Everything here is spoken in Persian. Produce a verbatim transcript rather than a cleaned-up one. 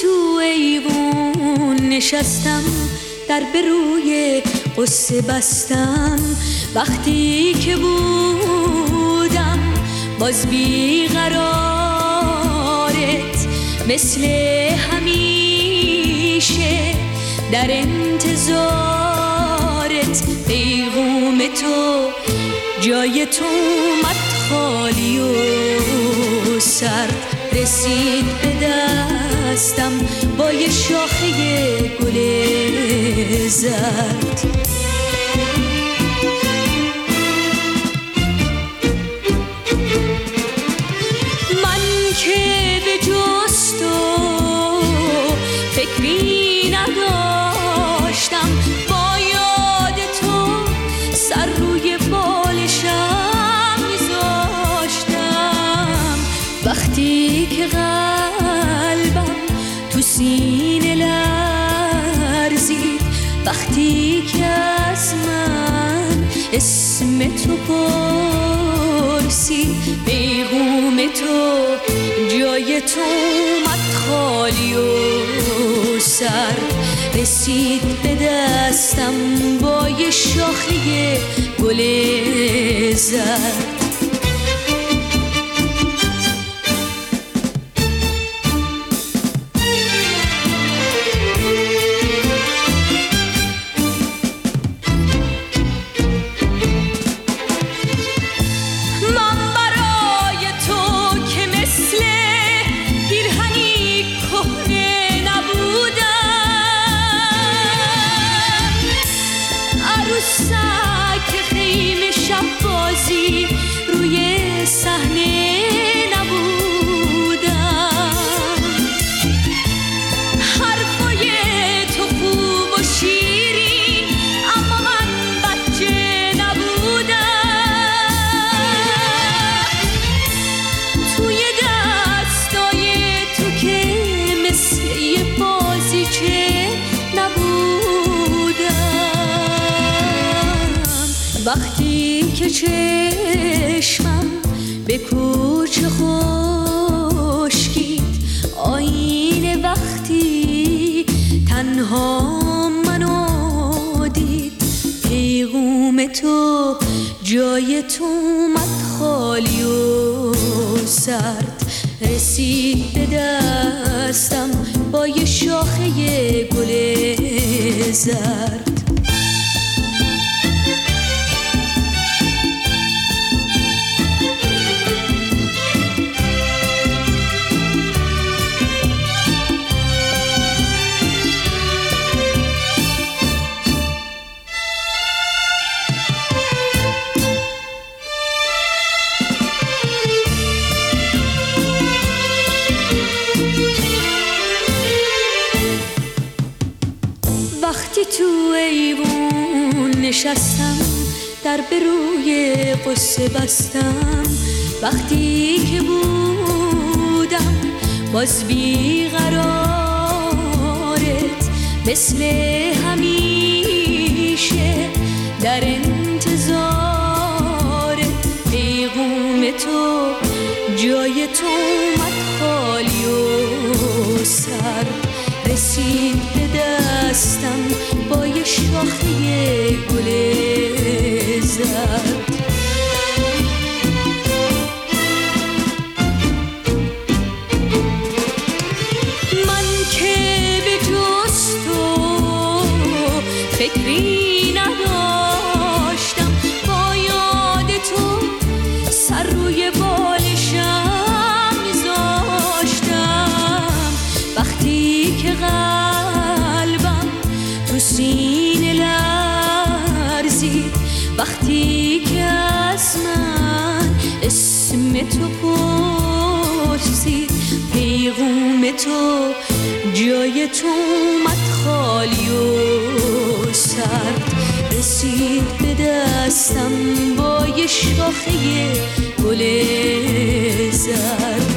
تو ایوون نشستم، در به روی قصه بستم. وقتی که بودم باز بیقرارت، مثل همیشه در انتظارت. پیغام تو جای تو اومد خالی و سرد، رسید به دستم با یه شاخه گل زرد. من که به جز تو فکری نداشتم، با یاد تو سر روی بالشم میذاشتم. وقتی که قلبم تو سینه لرزید، وقتی که از من اسم تو پرسید، پیغام تو جای تو اومد خالی و سرد، رسید به دستم با یه شاخه گل زرد. که خیمه شب بازی روی صحنه نبودم. حرفای تو خوب و شیرین، اما من بچه نبودم. توی دستای تو که مثل یه بازیچه وقتی که چشمم به کوچه خشکید، آینه وقتی تنها منو دید، پیغام تو جای تو اومد خالی و سرد، رسید به دستم با یه شاخه گل زرد. وقتی تو ایوون نشستم، در به روی قصه بستم. وقتی که بودم باز بیقرارت، مثل همیشه در انتظارت. پیغام تو جای تو اومد خالی و سرد، رسید به دستم با یه شاخه گل زرد. من که به جز تو فکری نداشتم، با یاد تو سر روی بالشم میذاشتم. وقتی که قلبم تو سینه لرزید، وقتی که از من اسم تو پرسید، پیغام تو جای تو اومد خالی و سرد، رسید به دستم با یه شاخه گل زرد.